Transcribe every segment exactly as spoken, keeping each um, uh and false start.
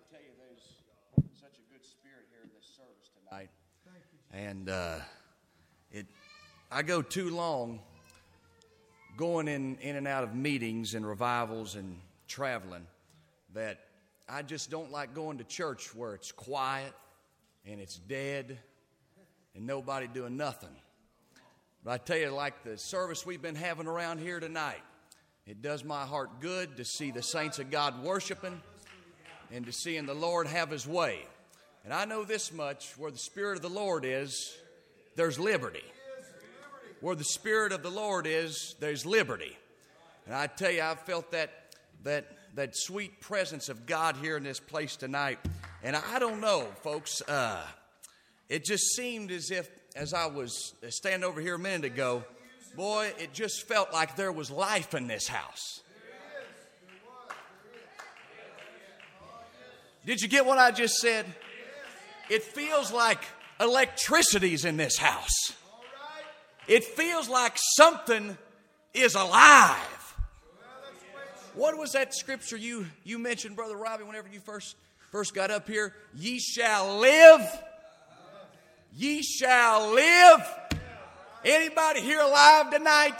tell you, there's such a good spirit here in this service tonight. And uh, it, I go too long going in, in and out of meetings and revivals and traveling that I just don't like going to church where it's quiet and it's dead and nobody doing nothing. But I tell you, like the service we've been having around here tonight, it does my heart good to see the saints of God worshiping and to seeing the Lord have His way. And I know this much, where the Spirit of the Lord is, there's liberty. Where the Spirit of the Lord is, there's liberty. And I tell you, I've felt that that that sweet presence of God here in this place tonight. And I don't know, folks, uh, it just seemed as if, as I was standing over here a minute ago, boy, it just felt like there was life in this house. Did you get what I just said? It feels like electricity's in this house. It feels like something is alive. What was that scripture you, you mentioned, Brother Robbie, whenever you first, first got up here? Ye shall live. Ye shall live. Anybody here alive tonight?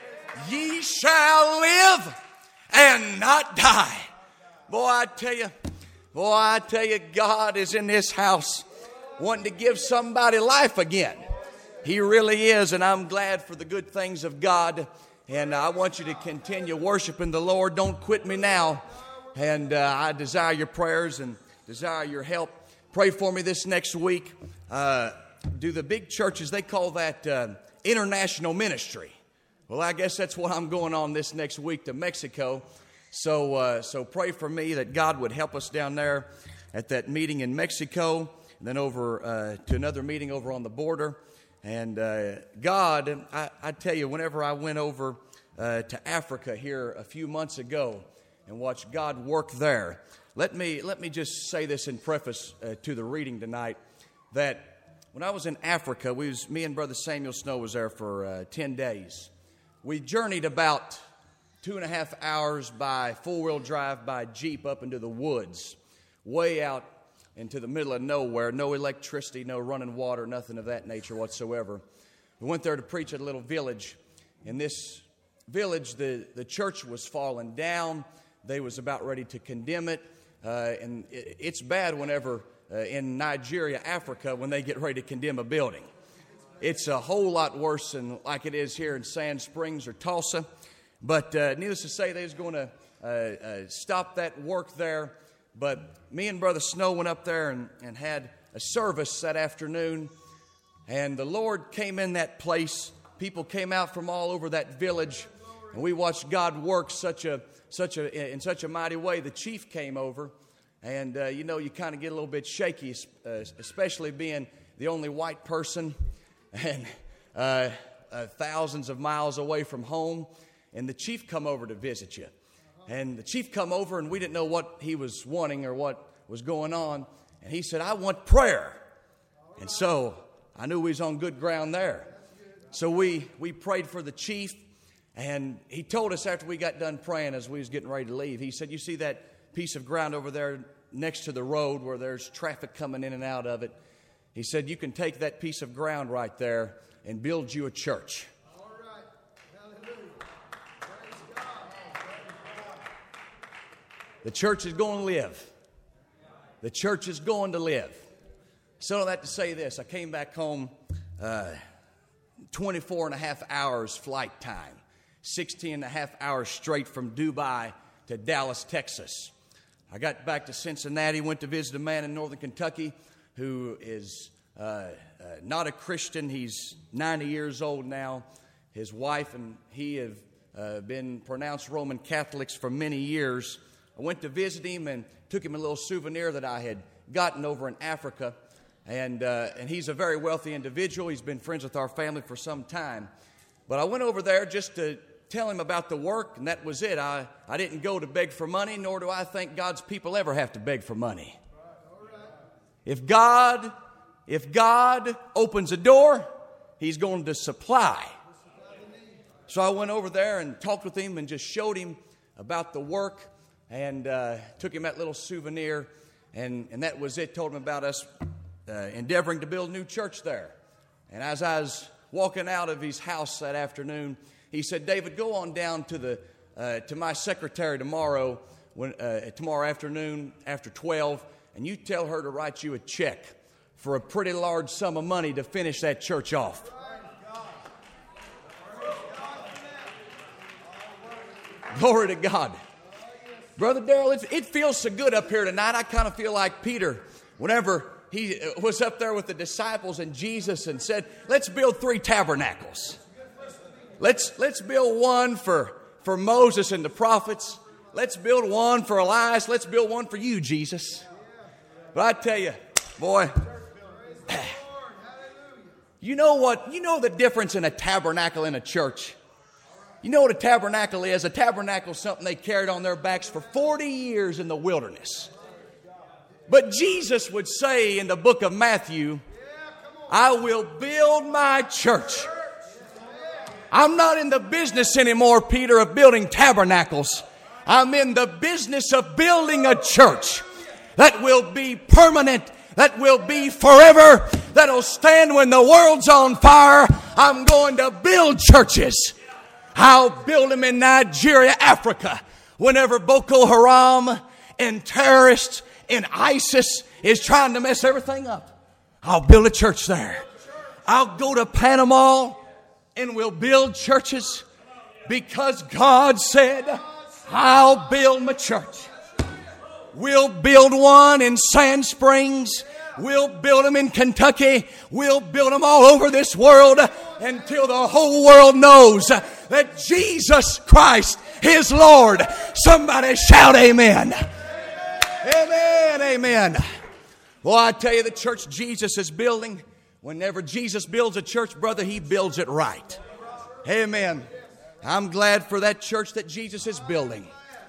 Ye shall live and not die. Boy, I tell you, boy, I tell you, God is in this house wanting to give somebody life again. He really is, and I'm glad for the good things of God. And I want you to continue worshiping the Lord. Don't quit me now. And uh, I desire your prayers and desire your help. Pray for me this next week. Uh, do the big churches, they call that uh, international ministry. Well, I guess that's what I'm going on this next week to Mexico. So, uh, so pray for me that God would help us down there at that meeting in Mexico, and then over uh, to another meeting over on the border. And uh, God, I, I tell you, whenever I went over uh, to Africa here a few months ago and watched God work there, let me let me just say this in preface uh, to the reading tonight, that when I was in Africa, we was me and Brother Samuel Snow was there for uh, ten days. We journeyed about two and a half hours by four-wheel drive by Jeep up into the woods, way out into the middle of nowhere, no electricity, no running water, nothing of that nature whatsoever. We went there to preach at a little village. In this village, the, the church was falling down. They was about ready to condemn it. Uh, and it, it's bad whenever uh, in Nigeria, Africa, when they get ready to condemn a building. It's a whole lot worse than like it is here in Sand Springs or Tulsa. But uh, needless to say, they was going to uh, uh, stop that work there. But me and Brother Snow went up there and, and had a service that afternoon. And the Lord came in that place. People came out from all over that village. And we watched God work such a, such a, in such a mighty way. The chief came over. And, uh, you know, you kind of get a little bit shaky, uh, especially being the only white person and uh, uh, thousands of miles away from home. And the chief come over to visit you. And the chief come over, and we didn't know what he was wanting or what was going on. And he said, I want prayer. And so I knew we was on good ground there. So we, we prayed for the chief. And he told us after we got done praying as we was getting ready to leave, he said, you see that piece of ground over there next to the road where there's traffic coming in and out of it? He said, you can take that piece of ground right there and build you a church. The church is going to live. The church is going to live. So all that to say this, I came back home uh, twenty-four and a half hours flight time, sixteen and a half hours straight from Dubai to Dallas, Texas. I got back to Cincinnati, went to visit a man in northern Kentucky who is uh, uh, not a Christian. He's ninety years old now. His wife and he have uh, been pronounced Roman Catholics for many years. I went to visit him and took him a little souvenir that I had gotten over in Africa. And uh, and he's a very wealthy individual. He's been friends with our family for some time. But I went over there just to tell him about the work, and that was it. I, I didn't go to beg for money, nor do I think God's people ever have to beg for money. If God, if God opens a door, He's going to supply. So I went over there and talked with him and just showed him about the work. And uh, took him that little souvenir. And, and that was it. Told him about us uh, endeavoring to build a new church there. And as I was walking out of his house that afternoon, he said, David, go on down to the uh, to my secretary tomorrow, when, uh, tomorrow afternoon after twelve, and you tell her to write you a check for a pretty large sum of money to finish that church off. Glory to God. Brother Darrell, it, it feels so good up here tonight. I kind of feel like Peter whenever he was up there with the disciples and Jesus and said, let's build three tabernacles. Let's, let's build one for, for Moses and the prophets. Let's build one for Elias. Let's build one for you, Jesus. But I tell you, boy, you know what? You know the difference in a tabernacle and a church. You know what a tabernacle is? A tabernacle is something they carried on their backs for forty years in the wilderness. But Jesus would say in the book of Matthew, I will build my church. I'm not in the business anymore, Peter, of building tabernacles. I'm in the business of building a church that will be permanent, that will be forever, that'll stand when the world's on fire. I'm going to build churches. I'll build them in Nigeria, Africa. Whenever Boko Haram and terrorists and ISIS is trying to mess everything up, I'll build a church there. I'll go to Panama and we'll build churches because God said, I'll build my church. We'll build one in Sand Springs. We'll build them in Kentucky. We'll build them all over this world until the whole world knows that Jesus Christ is Lord. Somebody shout amen. Amen, amen. Well, I tell you, the church Jesus is building, whenever Jesus builds a church, brother, He builds it right. Amen. I'm glad for that church that Jesus is building.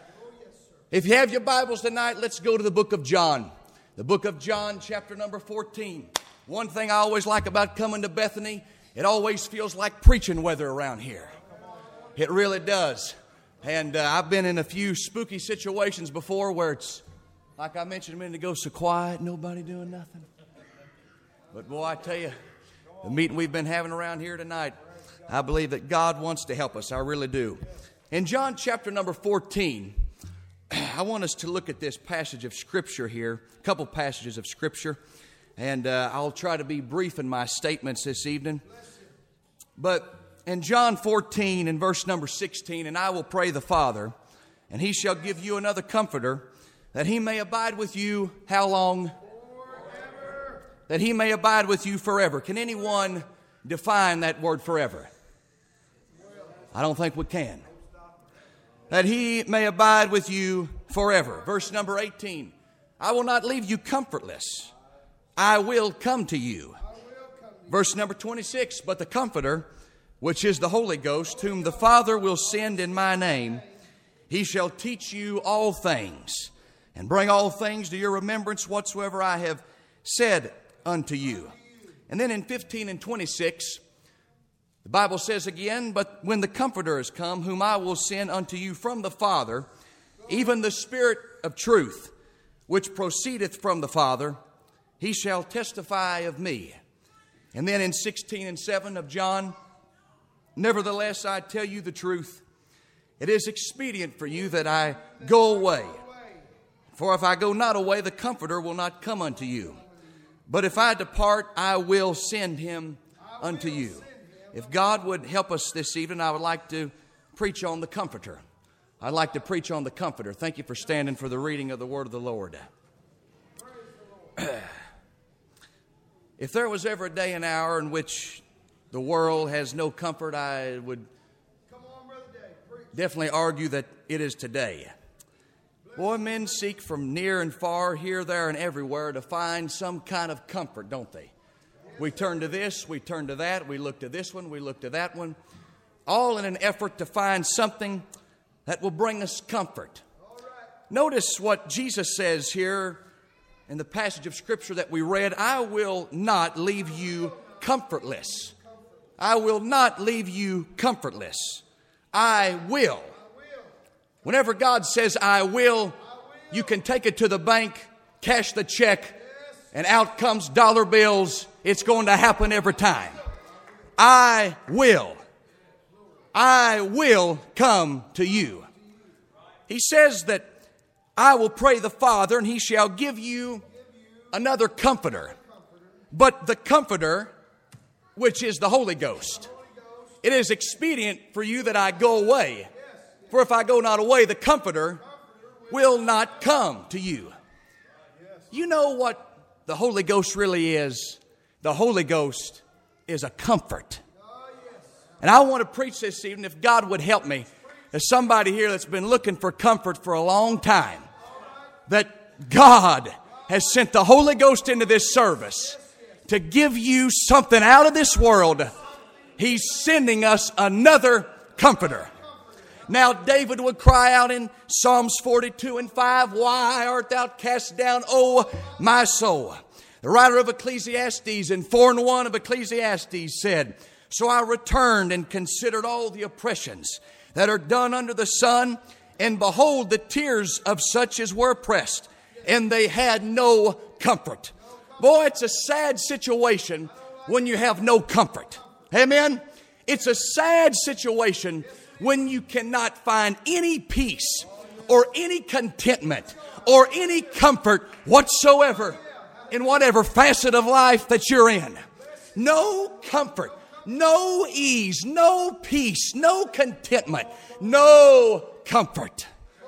If you have your Bibles tonight, let's go to the book of John. The book of John, chapter number fourteen. One thing I always like about coming to Bethany, it always feels like preaching weather around here. It really does. And uh, I've been in a few spooky situations before where it's, like I mentioned a minute ago, so quiet, nobody doing nothing. But boy, I tell you, the meeting we've been having around here tonight, I believe that God wants to help us. I really do. In John chapter number fourteen, I want us to look at this passage of Scripture here, a couple passages of Scripture, and uh, I'll try to be brief in my statements this evening. But in John fourteen, in verse number sixteen, and I will pray the Father, and He shall give you another Comforter, that He may abide with you, how long? Forever. That He may abide with you forever. Can anyone define that word forever? I don't think we can. That He may abide with you forever. Verse number eighteen. I will not leave you comfortless. I will come to you. Verse number twenty-six. But the Comforter, which is the Holy Ghost, whom the Father will send in my name, He shall teach you all things, and bring all things to your remembrance whatsoever I have said unto you. And then in fifteen and twenty-six, the Bible says again, but when the Comforter is come, whom I will send unto you from the Father, even the Spirit of truth, which proceedeth from the Father, He shall testify of me. And then in sixteen and seven of John, nevertheless I tell you the truth, it is expedient for you that I go away. For if I go not away, the Comforter will not come unto you. But if I depart, I will send Him unto you. If God would help us this evening, I would like to preach on the Comforter. I'd like to preach on the Comforter. Thank you for standing for the reading of the Word of the Lord. If there was ever a day and hour in which the world has no comfort, I would definitely argue that it is today. Boy, men seek from near and far, here, there, and everywhere to find some kind of comfort, don't they? We turn to this, we turn to that, we look to this one, we look to that one, all in an effort to find something that will bring us comfort. Notice what Jesus says here in the passage of Scripture that we read, I will not leave you comfortless. I will not leave you comfortless. I will. Whenever God says, I will, you can take it to the bank cash the check, and out comes dollar bills. It's going to happen every time. I will. I will come to you. He says that I will pray the Father, and He shall give you another comforter. But the comforter, which is the Holy Ghost. It is expedient for you that I go away. For if I go not away, the comforter will not come to you. You know what the Holy Ghost really is? The Holy Ghost is a comfort. And I want to preach this evening, if God would help me. There's somebody here that's been looking for comfort for a long time. That God has sent the Holy Ghost into this service to give you something out of this world. He's sending us another comforter. Now David would cry out in Psalms forty-two and five, why art thou cast down, O my soul? The writer of Ecclesiastes in four and one of Ecclesiastes said, so I returned and considered all the oppressions that are done under the sun, and behold, the tears of such as were oppressed, and they had no comfort. Boy, it's a sad situation when you have no comfort. Amen? It's a sad situation when you cannot find any peace or any contentment or any comfort whatsoever in whatever facet of life that you're in. No comfort. No ease, no peace, no contentment, no comfort.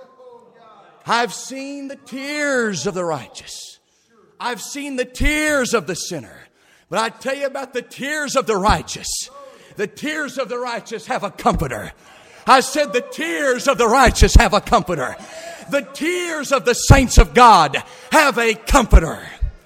I've seen the tears of the righteous. I've seen the tears of the sinner. But I tell you about the tears of the righteous. The tears of the righteous have a comforter. I said the tears of the righteous have a comforter. The tears of the saints of God have a comforter.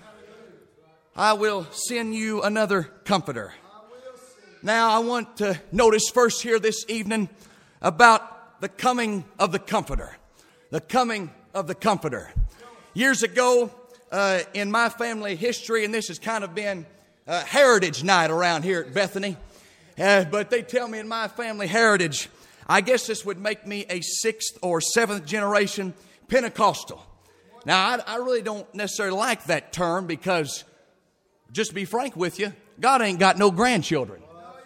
I will send you another comforter. Now, I want to notice first here this evening about the coming of the Comforter. The coming of the Comforter. Years ago, uh, in my family history, and this has kind of been uh, heritage night around here at Bethany, uh, but they tell me in my family heritage, I guess this would make me a sixth or seventh generation Pentecostal. Now, I, I really don't necessarily like that term because, just to be frank with you, God ain't got no grandchildren.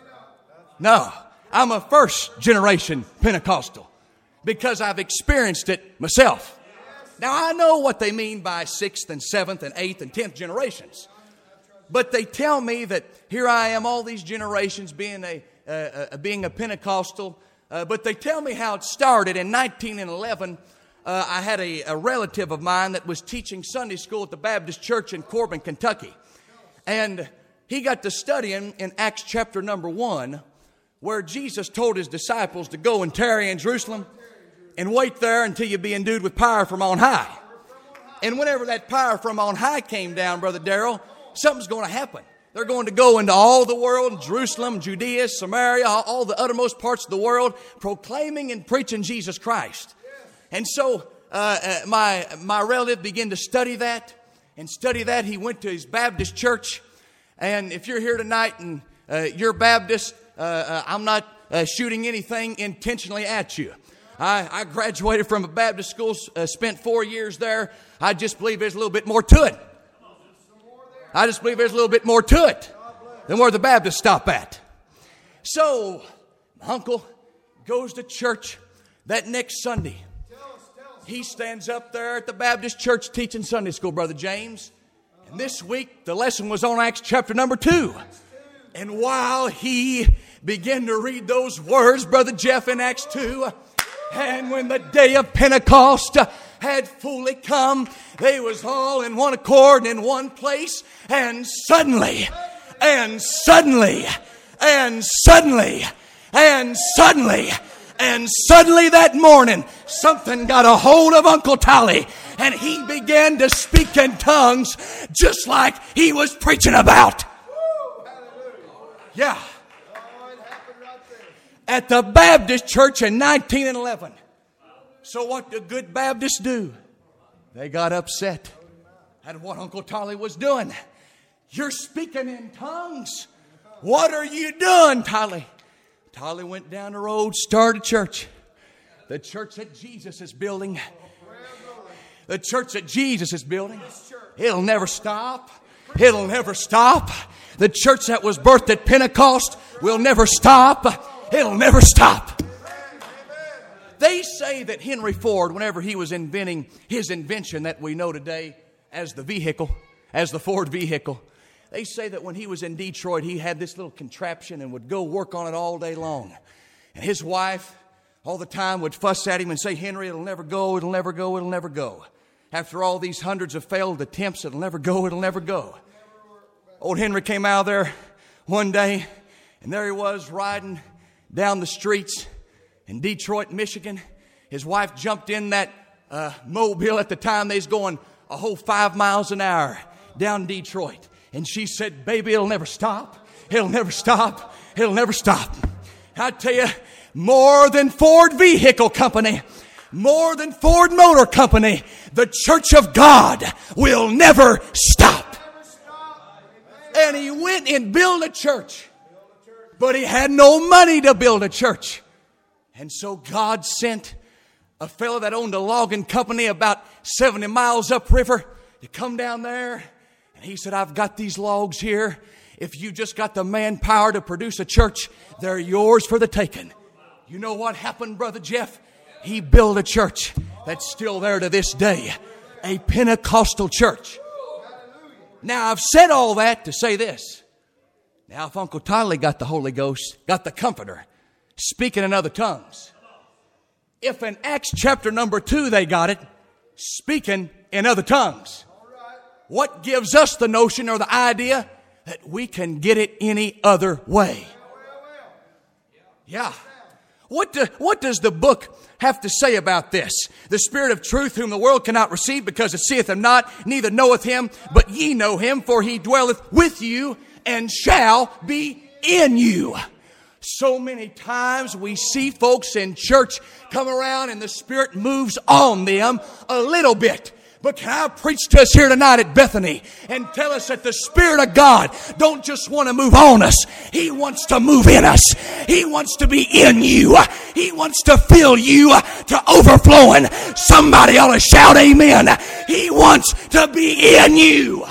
No, I'm a first generation Pentecostal because I've experienced it myself. Now, I know what they mean by sixth and seventh and eighth and tenth generations. But they tell me that here I am, all these generations being a, uh, uh, being a Pentecostal. Uh, but they tell me how it started. In nineteen eleven, uh, I had a, a relative of mine that was teaching Sunday school at the Baptist Church in Corbin, Kentucky. And he got to studying in Acts chapter number one, where Jesus told His disciples to go and tarry in Jerusalem and wait there until you be endued with power from on high. And whenever that power from on high came down, Brother Darrell, something's going to happen. They're going to go into all the world, Jerusalem, Judea, Samaria, all the uttermost parts of the world, proclaiming and preaching Jesus Christ. And so uh, uh, my, my relative began to study that and study that. He went to his Baptist church. And if you're here tonight and uh, you're Baptist, Uh, uh, I'm not uh, shooting anything intentionally at you. I, I graduated from a Baptist school, uh, spent four years there. I just believe there's a little bit more to it. I just believe there's a little bit more to it than where the Baptists stop at. So, my uncle goes to church that next Sunday. He stands up there at the Baptist church teaching Sunday school, Brother James. And this week, the lesson was on Acts chapter number two. And while he began to read those words, Brother Jeff, in Acts two, and when the day of Pentecost had fully come, they was all in one accord and in one place, and suddenly, and suddenly, and suddenly, and suddenly, and suddenly that morning, something got a hold of Uncle Tolly, and he began to speak in tongues just like he was preaching about. Yeah. At the Baptist church in nineteen eleven. So what did good Baptists do? They got upset at what Uncle Tolly was doing. You're speaking in tongues. What are you doing, Tolly? Tolly went down the road, started church. The church that Jesus is building. The church that Jesus is building, it'll never stop. It'll never stop. The church that was birthed at Pentecost will never stop. It'll never stop. They say that Henry Ford, whenever he was inventing his invention that we know today as the vehicle, as the Ford vehicle, they say that when he was in Detroit, he had this little contraption and would go work on it all day long. And his wife all the time would fuss at him and say, Henry, it'll never go, it'll never go, it'll never go. After all these hundreds of failed attempts, it'll never go, it'll never go. Old Henry came out there one day, and there he was riding down the streets in Detroit, Michigan. His wife jumped in that uh, mobile at the time. They was going a whole five miles an hour down Detroit. And she said, baby, it'll never stop. It'll never stop. It'll never stop. I tell you, more than Ford Vehicle Company, more than Ford Motor Company, the church of God will never stop. And he went and built a church. But he had no money to build a church. And so God sent a fellow that owned a logging company about seventy miles upriver to come down there. And he said, I've got these logs here. If you just got the manpower to produce a church, they're yours for the taking. You know what happened, Brother Jeff? He built a church that's still there to this day. A Pentecostal church. Now, I've said all that to say this. Now, if Uncle Tyler got the Holy Ghost, got the Comforter, speaking in other tongues. If in Acts chapter number two they got it, speaking in other tongues. What gives us the notion or the idea that we can get it any other way? Yeah. What, do, what does the book have to say about this? The Spirit of truth whom the world cannot receive because it seeth him not, neither knoweth him, but ye know him, for he dwelleth with you and shall be in you. So many times we see folks in church come around and the Spirit moves on them a little bit. But can I preach to us here tonight at Bethany and tell us that the Spirit of God don't just want to move on us. He wants to move in us. He wants to be in you. He wants to fill you to overflowing. Somebody ought to shout amen. He wants to be in you.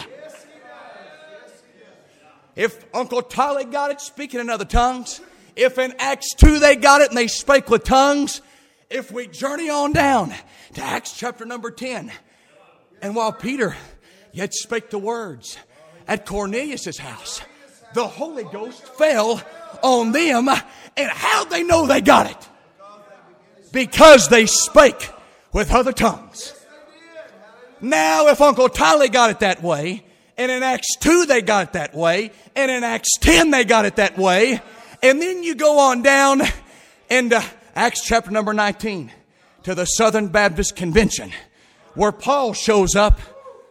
If Uncle Tyler got it, speaking in other tongues. If in Acts two they got it and they spake with tongues. If we journey on down to Acts chapter number ten. And while Peter yet spake the words at Cornelius' house, the Holy Ghost fell on them. And how'd they know they got it? Because they spake with other tongues. Now, if Uncle Tyler got it that way, and in Acts two they got it that way, and in Acts ten they got it that way, and then you go on down into Acts chapter number nineteen to the Southern Baptist Convention, where Paul shows up.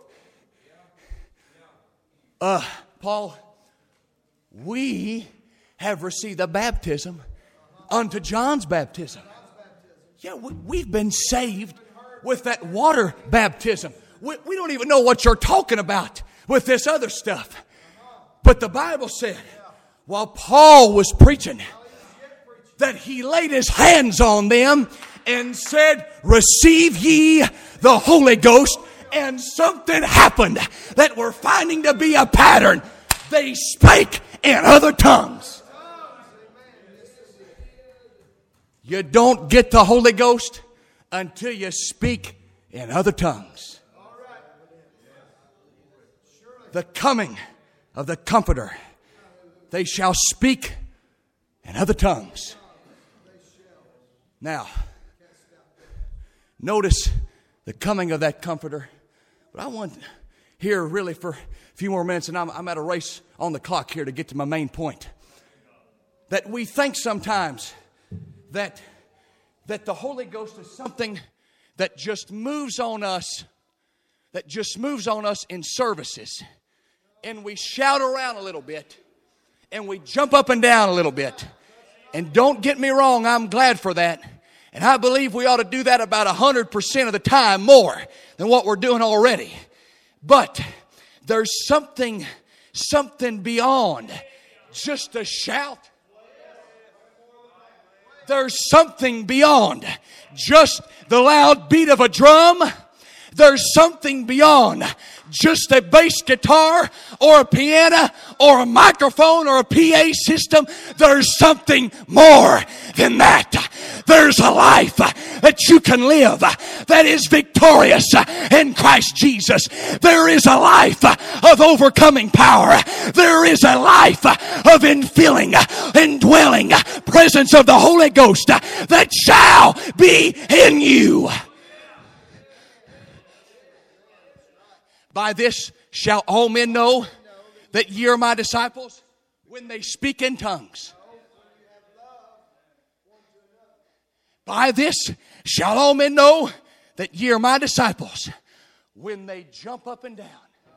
Uh, Paul, we have received the baptism unto John's baptism. Yeah, we, we've been saved with that water baptism. We, we don't even know what you're talking about with this other stuff. But the Bible said, while Paul was preaching, that he laid his hands on them and said, receive ye the Holy Ghost. And something happened that we're finding to be a pattern. They spake in other tongues. You don't get the Holy Ghost until you speak in other tongues. The coming of the Comforter. They shall speak in other tongues. Now, notice the coming of that Comforter. But I want here really for a few more minutes, and I'm, I'm at a race on the clock here to get to my main point. That we think sometimes that, that the Holy Ghost is something that just moves on us, that just moves on us in services. And we shout around a little bit, and we jump up and down a little bit. And don't get me wrong, I'm glad for that. And I believe we ought to do that about one hundred percent of the time more than what we're doing already. But there's something, something beyond just a shout. There's something beyond just the loud beat of a drum. There's something beyond just a bass guitar or a piano or a microphone or a P A system. There's something more than that. There's a life that you can live that is victorious in Christ Jesus. There is a life of overcoming power. There is a life of infilling, indwelling presence of the Holy Ghost that shall be in you. By this shall all men know that ye are my disciples, when they speak in tongues. By this shall all men know that ye are my disciples, when they jump up and down.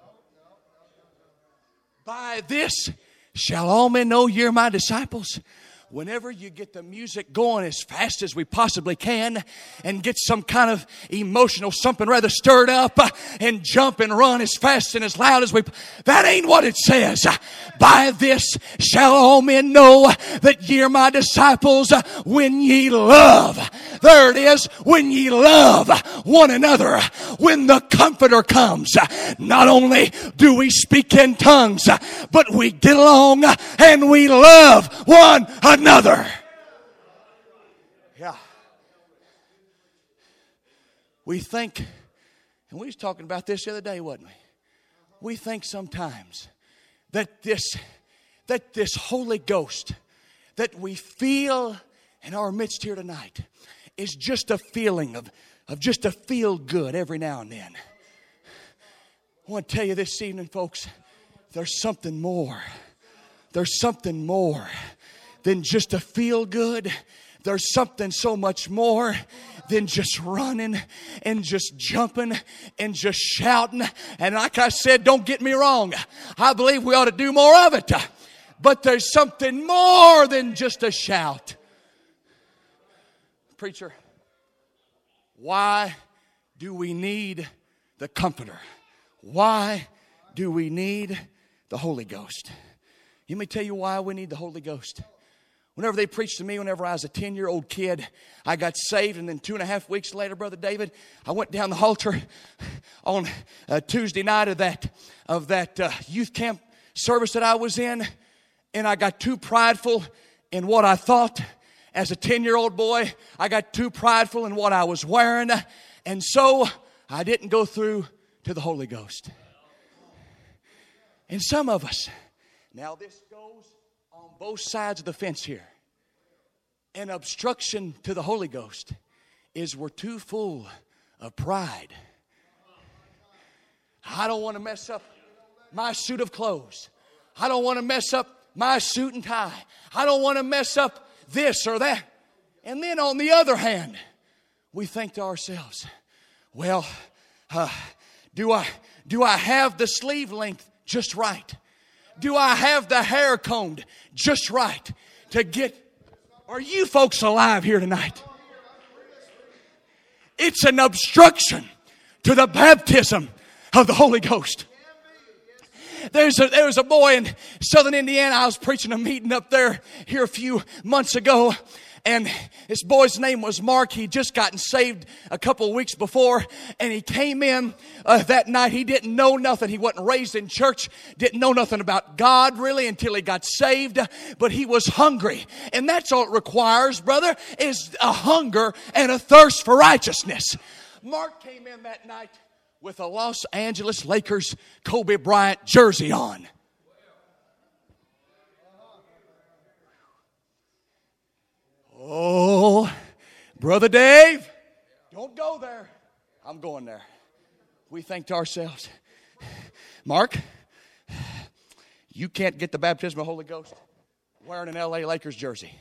By this shall all men know ye are my disciples, whenever you get the music going as fast as we possibly can and get some kind of emotional something rather stirred up and jump and run as fast and as loud as we... That ain't what it says. By this shall all men know that ye are my disciples, when ye love. There it is. When ye love one another. When the Comforter comes, not only do we speak in tongues, but we get along and we love one another. Yeah. We think, and we was talking about this the other day, wasn't we? We think sometimes that this, that this Holy Ghost that we feel in our midst here tonight is just a feeling of, of just a feel good every now and then. I want to tell you this evening, folks, there's something more. There's something more than just a feel good. There's something so much more than just running and just jumping and just shouting. And like I said, don't get me wrong, I believe we ought to do more of it. But there's something more than just a shout. Preacher, why do we need the Comforter? Why do we need the Holy Ghost? Let me tell you why we need the Holy Ghost. Whenever they preached to me, whenever I was a ten-year-old kid, I got saved, and then two and a half weeks later, Brother David, I went down the altar on uh, Tuesday night of that of that uh, youth camp service that I was in, and I got too prideful in what I thought. As a ten-year-old boy, I got too prideful in what I was wearing, and so I didn't go through to the Holy Ghost. And some of us, now this goes on both sides of the fence here. An obstruction to the Holy Ghost is we're too full of pride. I don't want to mess up my suit of clothes. I don't want to mess up my suit and tie. I don't want to mess up this or that. And then on the other hand, we think to ourselves, well, uh, do I do I have the sleeve length just right? Do I have the hair combed just right to get... Are you folks alive here tonight? It's an obstruction to the baptism of the Holy Ghost. There's a, there was a boy in southern Indiana. I was preaching a meeting up there here a few months ago. And this boy's name was Mark. He'd just gotten saved a couple of weeks before. And he came in uh, that night. He didn't know nothing. He wasn't raised in church. Didn't know nothing about God really until he got saved. But he was hungry. And that's all it requires, brother, is a hunger and a thirst for righteousness. Mark came in that night with a Los Angeles Lakers Kobe Bryant jersey on. Oh, Brother Dave, don't go there. I'm going there. We think to ourselves, Mark, you can't get the baptism of the Holy Ghost wearing an L A Lakers jersey.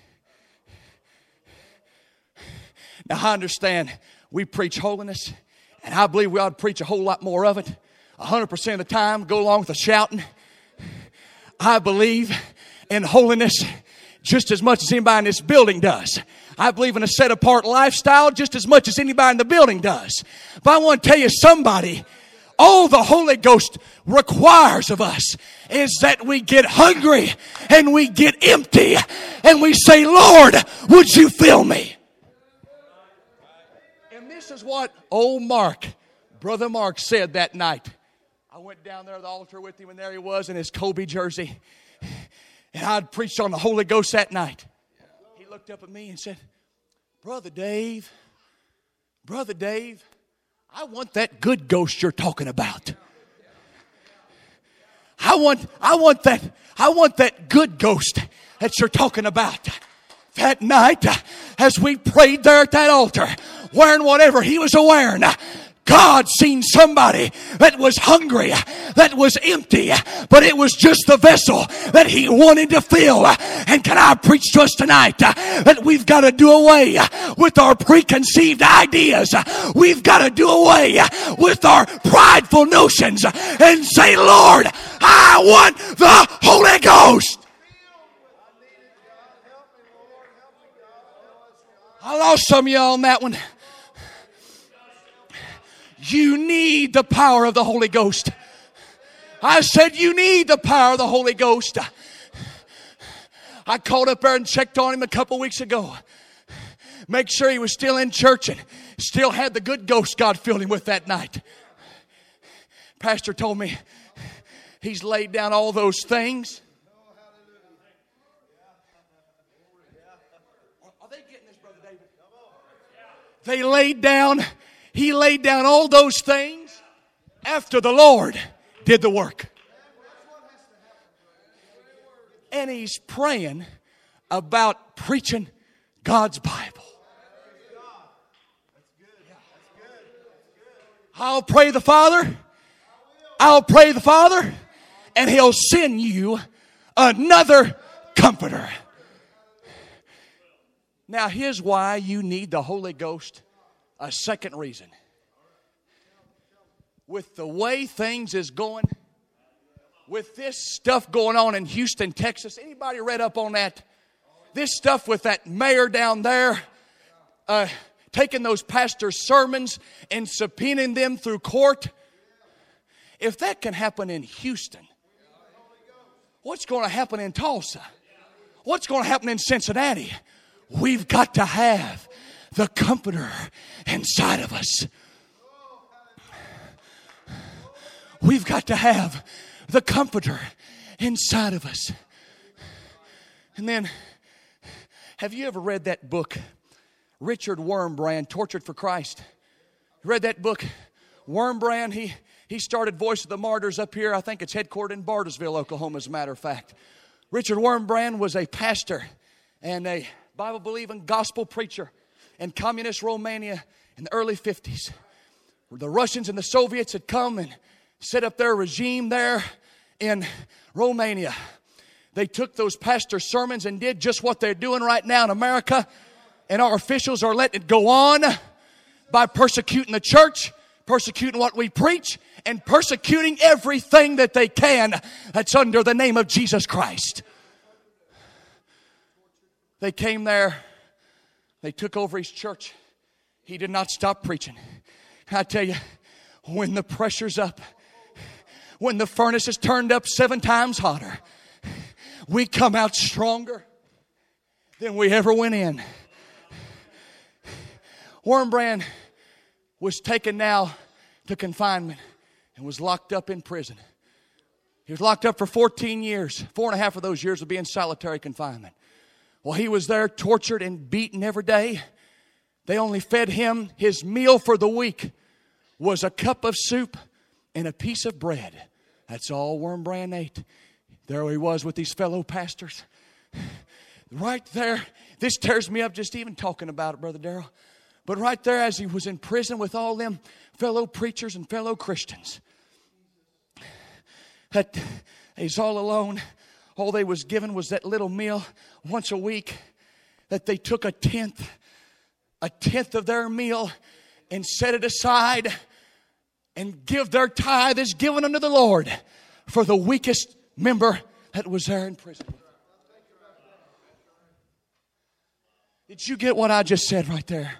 Now, I understand we preach holiness, and I believe we ought to preach a whole lot more of it. one hundred percent of the time, go along with the shouting. I believe in holiness just as much as anybody in this building does. I believe in a set-apart lifestyle just as much as anybody in the building does. But I want to tell you somebody, all the Holy Ghost requires of us is that we get hungry and we get empty and we say, Lord, would you fill me? And this is what old Mark Brother Mark said that night. I went down there to the altar with him, and there he was in his Kobe jersey. And I'd preached on the Holy Ghost that night. He looked up at me and said, Brother Dave, Brother Dave, I want that good ghost you're talking about. I want, I want that, I want that good ghost that you're talking about. That night, as we prayed there at that altar, wearing whatever he was wearing, God seen somebody that was hungry, that was empty, but it was just the vessel that He wanted to fill. And can I preach to us tonight that we've got to do away with our preconceived ideas. We've got to do away with our prideful notions and say, Lord, I want the Holy Ghost. I lost some of y'all on that one. You need the power of the Holy Ghost. I said you need the power of the Holy Ghost. I called up there and checked on him a couple weeks ago. Make sure he was still in church and still had the good ghost God filled him with that night. Pastor told me he's laid down all those things. Are they getting this, Brother David? They laid down He laid down all those things after the Lord did the work. And he's praying about preaching God's Bible. I'll pray the Father. I'll pray the Father. And He'll send you another comforter. Now here's why you need the Holy Ghost. A second reason. With the way things is going, with this stuff going on in Houston, Texas, anybody read up on that? This stuff with that mayor down there, uh, taking those pastors' sermons and subpoenaing them through court. If that can happen in Houston, what's going to happen in Tulsa? What's going to happen in Cincinnati? We've got to have the Comforter inside of us. We've got to have the Comforter inside of us. And then, have you ever read that book, Richard Wurmbrand, Tortured for Christ? You read that book? Wurmbrand, he, he started Voice of the Martyrs up here. I think it's headquartered in Bartlesville, Oklahoma, as a matter of fact. Richard Wurmbrand was a pastor and a Bible-believing gospel preacher in communist Romania in the early fifties. The Russians and the Soviets had come and set up their regime there in Romania. They took those pastor sermons and did just what they're doing right now in America. And our officials are letting it go on by persecuting the church, persecuting what we preach, and persecuting everything that they can that's under the name of Jesus Christ. They came there. They took over his church. He did not stop preaching. I tell you, when the pressure's up, when the furnace is turned up seven times hotter, we come out stronger than we ever went in. Wurmbrand was taken now to confinement and was locked up in prison. He was locked up for fourteen years. Four and a half of those years would be in solitary confinement. Well, he was there tortured and beaten every day. They only fed him, his meal for the week was a cup of soup and a piece of bread. That's all Wurmbrand ate. There he was with these fellow pastors. Right there, this tears me up just even talking about it, Brother Darrell. But right there as he was in prison with all them fellow preachers and fellow Christians, that he's all alone. All they was given was that little meal once a week, that they took a tenth, a tenth of their meal and set it aside and give their tithe as given unto the Lord for the weakest member that was there in prison. Did you get what I just said right there?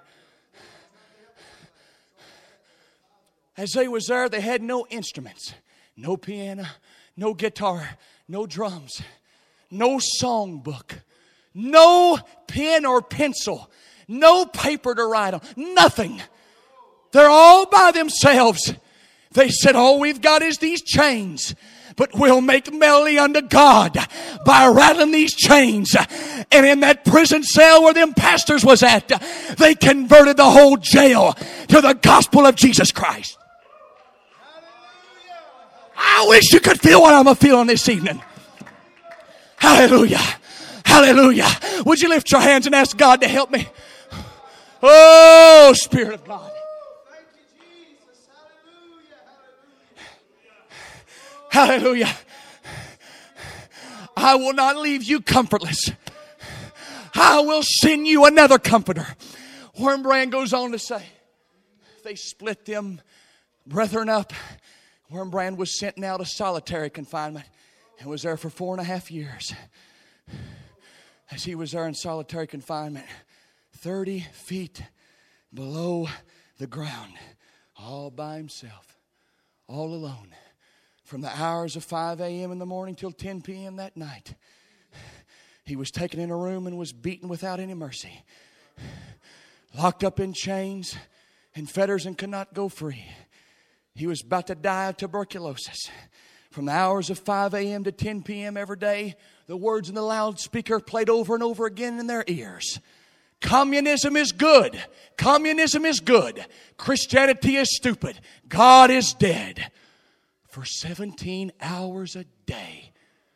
As they was there, they had no instruments, no piano, no guitar, no drums, no songbook, no pen or pencil, no paper to write on, nothing. They're all by themselves. They said, all we've got is these chains. But we'll make melody unto God by rattling these chains. And in that prison cell where them pastors was at, they converted the whole jail to the gospel of Jesus Christ. I wish you could feel what I'm feeling this evening. Hallelujah. Hallelujah. Would you lift your hands and ask God to help me? Oh, Spirit of God. Hallelujah. I will not leave you comfortless. I will send you another comforter. Wurmbrand goes on to say, they split them brethren up. Wurmbrand was sent now to solitary confinement and was there for four and a half years. As he was there in solitary confinement, thirty feet below the ground, all by himself, all alone. From the hours of five a.m. in the morning till ten p.m. that night, he was taken in a room and was beaten without any mercy. Locked up in chains and fetters and could not go free. He was about to die of tuberculosis. From the hours of five a.m. to ten p.m. every day, the words in the loudspeaker played over and over again in their ears. Communism is good. Communism is good. Christianity is stupid. God is dead. For seventeen hours a day.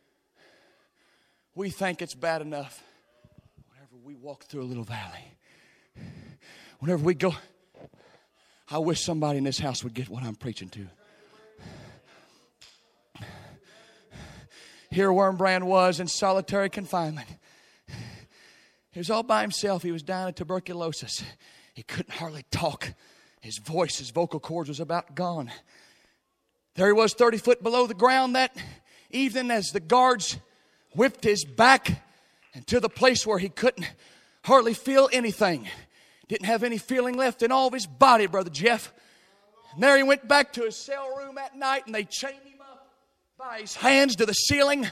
We think it's bad enough whenever we walk through a little valley. Whenever we go, I wish somebody in this house would get what I'm preaching to. Here Wurmbrand was in solitary confinement. He was all by himself. He was dying of tuberculosis. He couldn't hardly talk. His voice, his vocal cords was about gone. There he was thirty foot below the ground that evening as the guards whipped his back into the place where he couldn't hardly feel anything. Didn't have any feeling left in all of his body, Brother Jeff. And there he went back to his cell room at night and they chained him up by his hands to the ceiling.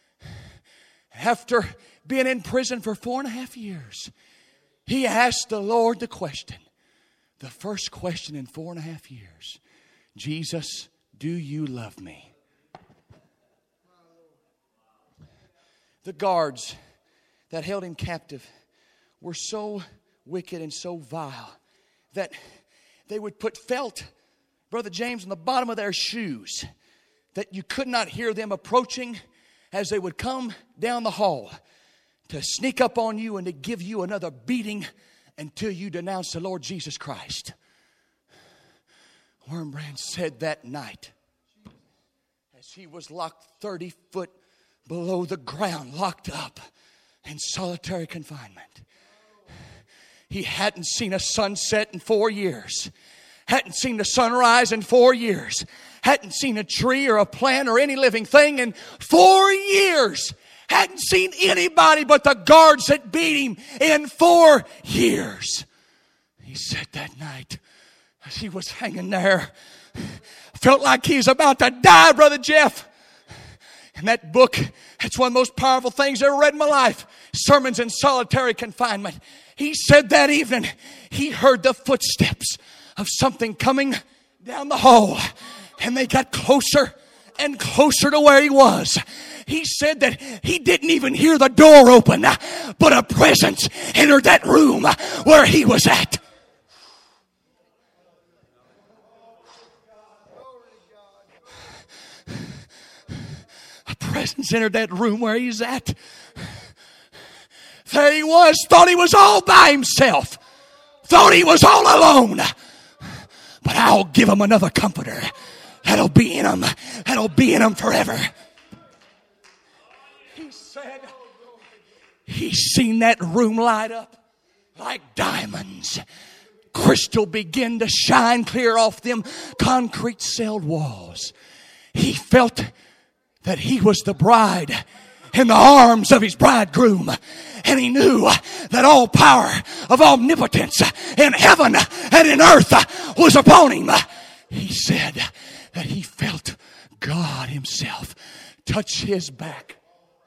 After being in prison for four and a half years, he asked the Lord the question, the first question in four and a half years. Jesus, do you love me? The guards that held him captive were so wicked and so vile that they would put felt, Brother James, on the bottom of their shoes that you could not hear them approaching as they would come down the hall to sneak up on you and to give you another beating until you denounce the Lord Jesus Christ. Wurmbrand said that night, as he was locked thirty foot below the ground, locked up in solitary confinement. He hadn't seen a sunset in four years. Hadn't seen the sunrise in four years. Hadn't seen a tree or a plant or any living thing in four years. Hadn't seen anybody but the guards that beat him in four years. He said that night, as he was hanging there, felt like he was about to die, Brother Jeff. And that book, it's one of the most powerful things I ever read in my life. Sermons in Solitary Confinement. He said that evening, he heard the footsteps of something coming down the hall. And they got closer and closer to where he was. He said that he didn't even hear the door open, but a presence entered that room where he was at. A presence entered that room where he's at. There he was, thought he was all by himself. Thought he was all alone. But I'll give him another comforter. That'll be in him. That'll be in him forever. He said he's seen that room light up like diamonds. Crystal begin to shine clear off them concrete celled walls. He felt that he was the bride in the arms of his bridegroom. And he knew that all power of omnipotence in heaven and in earth was upon him. He said that he felt God himself touch his back.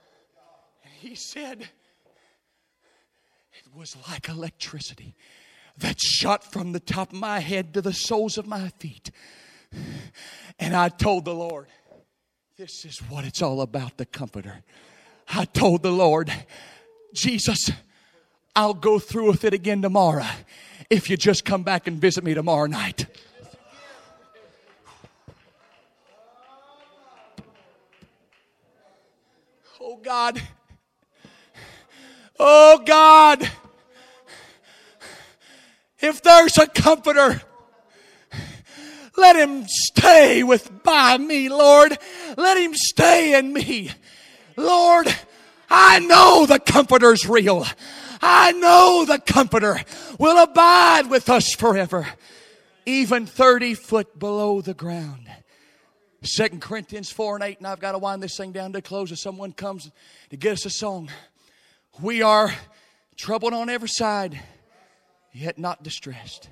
He said it was like electricity that shot from the top of my head to the soles of my feet. And I told the Lord, this is what it's all about, the Comforter. I told the Lord, Jesus, I'll go through with it again tomorrow if you just come back and visit me tomorrow night. Oh God. Oh God. If there's a Comforter, let Him stay with by me, Lord. Let Him stay in me. Lord, I know the Comforter's real. I know the Comforter will abide with us forever, even thirty foot below the ground. Second Corinthians four and eight, and I've got to wind this thing down to close as someone comes to get us a song. We are troubled on every side, yet not distressed.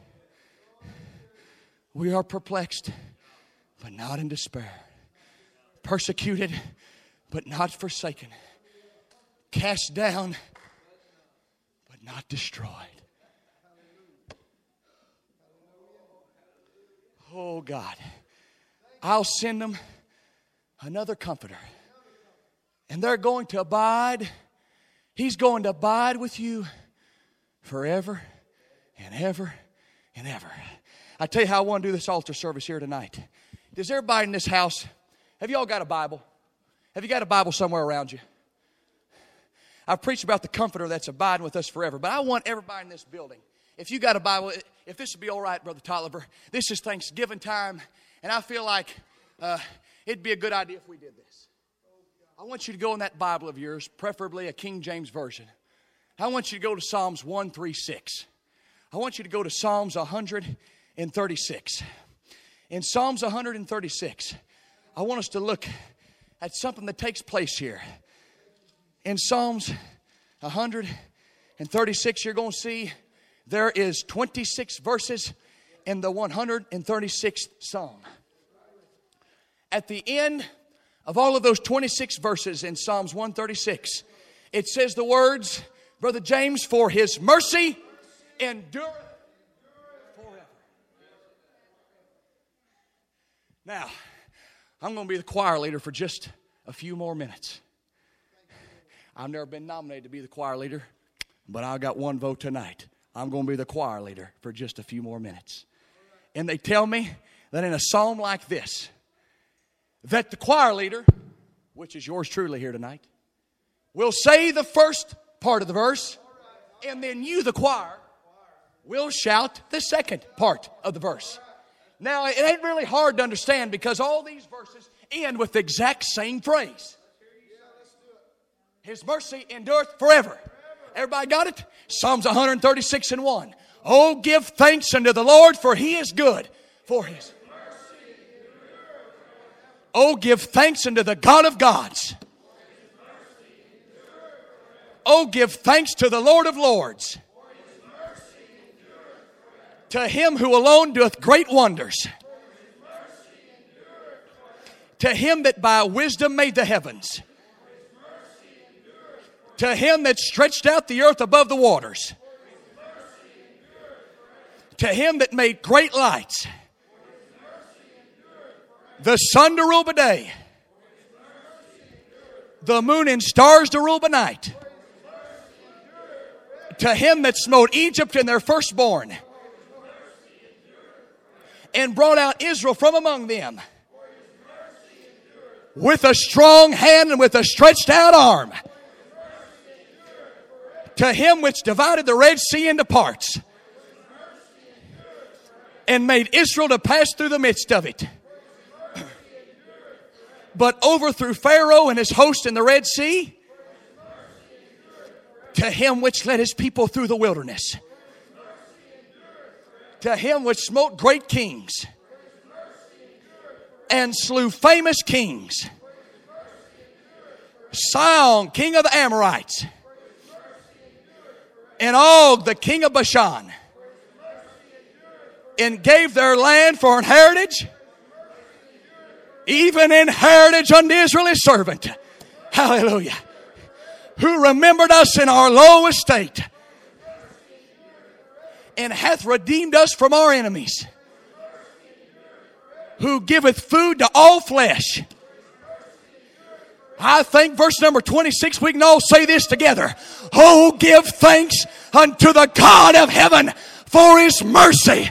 We are perplexed, but not in despair. Persecuted, but not forsaken. Cast down, but not destroyed. Oh God, I'll send them another Comforter. And they're going to abide. He's going to abide with you forever and ever and ever. I tell you how I want to do this altar service here tonight. Does everybody in this house, have you all got a Bible? Have you got a Bible somewhere around you? I've preached about the Comforter that's abiding with us forever, but I want everybody in this building, if you got a Bible, if this would be all right, Brother Tolliver, this is Thanksgiving time, and I feel like uh, it'd be a good idea if we did this. I want you to go in that Bible of yours, preferably a King James Version. I want you to go to Psalms one thirty-six. I want you to go to Psalms one thirty-six. In Psalms one thirty-six, I want us to look at something that takes place here. In Psalms one thirty-six, you're going to see there is twenty-six verses in the one thirty-sixth Psalm. At the end of all of those twenty-six verses in Psalms one thirty-six, it says the words, Brother James, for His mercy endureth forever. Now, I'm going to be the choir leader for just a few more minutes. I've never been nominated to be the choir leader, but I got one vote tonight. I'm going to be the choir leader for just a few more minutes. And they tell me that in a psalm like this, that the choir leader, which is yours truly here tonight, will say the first part of the verse, and then you, the choir, will shout the second part of the verse. Now, it ain't really hard to understand because all these verses end with the exact same phrase. His mercy endureth forever. Everybody got it? Psalms one thirty-six and one. Oh, give thanks unto the Lord, for He is good. For His mercy. Oh, give thanks unto the God of gods. Oh, give thanks to the Lord of lords. To Him who alone doeth great wonders. To Him that by wisdom made the heavens. To Him that stretched out the earth above the waters. To Him that made great lights. The sun to rule by day. The moon and stars to rule by night. To Him that smote Egypt and their firstborn. And brought out Israel from among them. With a strong hand and with a stretched out arm. To Him which divided the Red Sea into parts. And made Israel to pass through the midst of it. But overthrew Pharaoh and his host in the Red Sea. To Him which led His people through the wilderness. To Him which smote great kings. And slew famous kings. Sihon, king of the Amorites. And Og, the king of Bashan. And gave their land for an heritage. Even in heritage unto Israel his servant. Hallelujah. Who remembered us in our low estate. and hath redeemed us from our enemies, who giveth food to all flesh. I think verse number twenty-six, we can all say this together. Oh, give thanks unto the God of heaven for His mercy.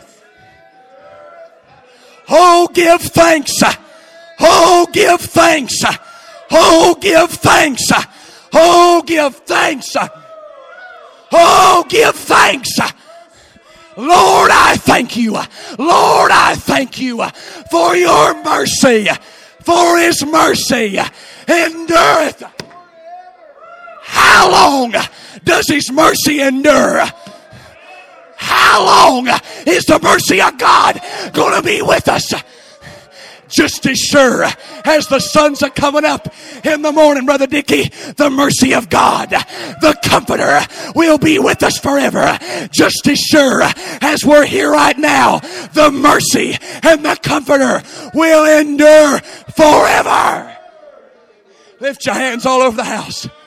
Oh, give thanks. Oh, give thanks. Oh, give thanks. Oh, give thanks. Oh, give thanks. Lord, I thank you. Lord, I thank you for your mercy. For His mercy endureth. How long does His mercy endure? How long is the mercy of God going to be with us? Just as sure as the sun's a coming up in the morning, Brother Dickie, the mercy of God, the Comforter, will be with us forever. Just as sure as we're here right now, the mercy and the Comforter will endure forever. Lift your hands all over the house.